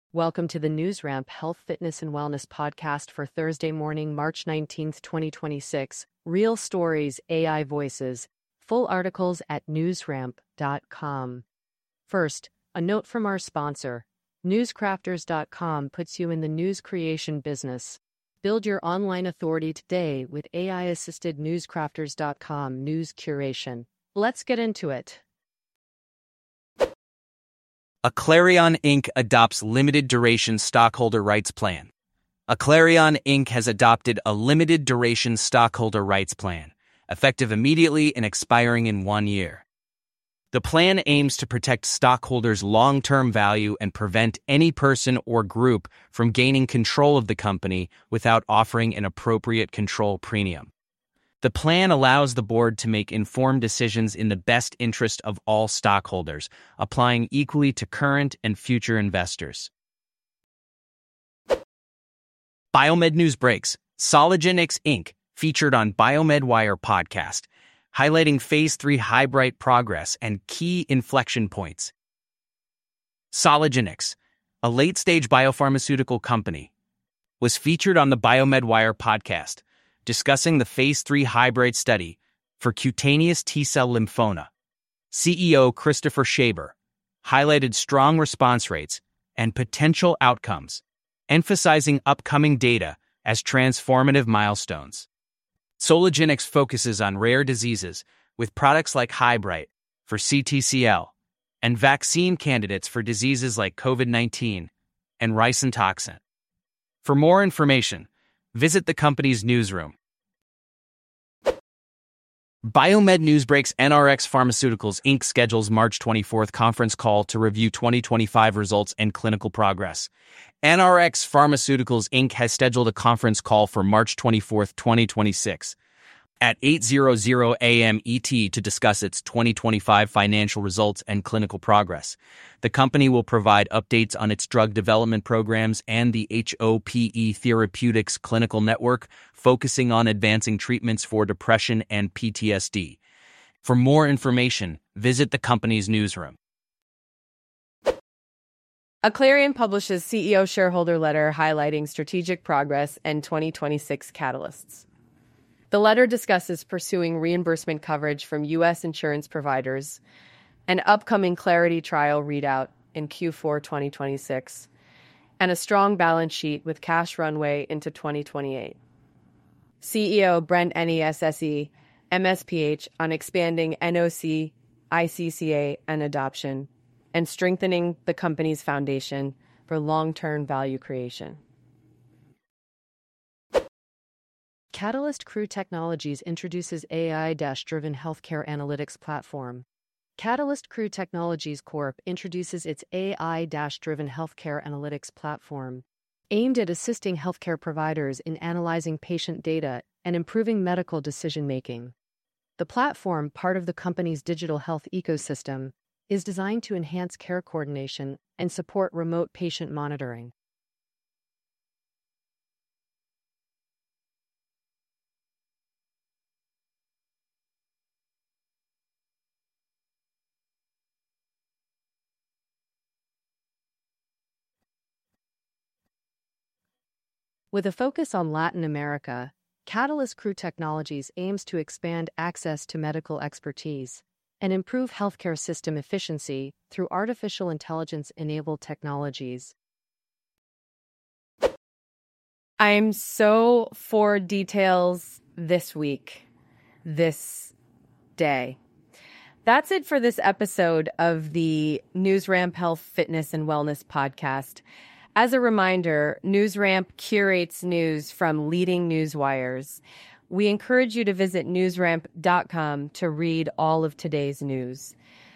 Welcome to the NewsRamp Health, Fitness, and Wellness podcast for Thursday morning, March 19th, 2026. Real stories, AI voices. Full articles at newsramp.com. First, a note from our sponsor. Newscrafters.com puts you in the news creation business. Build your online authority today with AI-assisted newscrafters.com news curation. Let's get into it. Aclarion Inc. adopts limited duration stockholder rights plan. Aclarion Inc. has adopted a limited duration stockholder rights plan, effective immediately and expiring in 1 year. The plan aims to protect stockholders' long-term value and prevent any person or group from gaining control of the company without offering an appropriate control premium. The plan allows the board to make informed decisions in the best interest of all stockholders, applying equally to current and future investors. Biomed News Breaks. Soligenix Inc. featured on BioMedWire podcast, highlighting Phase 3 Highbright progress and key inflection points. Soligenix, a late-stage biopharmaceutical company, was featured on the BioMedWire podcast, discussing the Phase 3 Highbright study for cutaneous T-cell lymphoma. CEO Christopher Shaber highlighted strong response rates and potential outcomes, emphasizing upcoming data as transformative milestones. Soligenix focuses on rare diseases with products like Highbright for CTCL and vaccine candidates for diseases like COVID-19 and risentoxin. For more information, visit the company's newsroom. Biomed Newsbreaks NRx Pharmaceuticals Inc. schedules March 24th conference call to review 2025 results and clinical progress. NRx Pharmaceuticals Inc. has scheduled a conference call for March 24th, 2026 at 8:00 a.m. ET to discuss its 2025 financial results and clinical progress. The company will provide updates on its drug development programs and the HOPE Therapeutics Clinical Network, focusing on advancing treatments for depression and PTSD. For more information, visit the company's newsroom. Aclarion publishes CEO shareholder letter highlighting strategic progress and 2026 catalysts. The letter discusses pursuing reimbursement coverage from U.S. insurance providers, an upcoming Clarity trial readout in Q4 2026, and a strong balance sheet with cash runway into 2028. CEO Brent Nesse, MSPH, on expanding NOC, ICCA, and adoption, and strengthening the company's foundation for long-term value creation. Catalyst Crew Technologies introduces AI-driven healthcare analytics platform. Catalyst Crew Technologies Corp. introduces its AI-driven healthcare analytics platform, aimed at assisting healthcare providers in analyzing patient data and improving medical decision-making. The platform, part of the company's digital health ecosystem, is designed to enhance care coordination and support remote patient monitoring. With a focus on Latin America, Catalyst Crew Technologies aims to expand access to medical expertise and improve healthcare system efficiency through artificial intelligence-enabled technologies. I'm so for details this week, this day. That's it for this episode of the NewsRamp Health, Fitness, and Wellness podcast. As a reminder, NewsRamp curates news from leading news wires. We encourage you to visit newsramp.com to read all of today's news.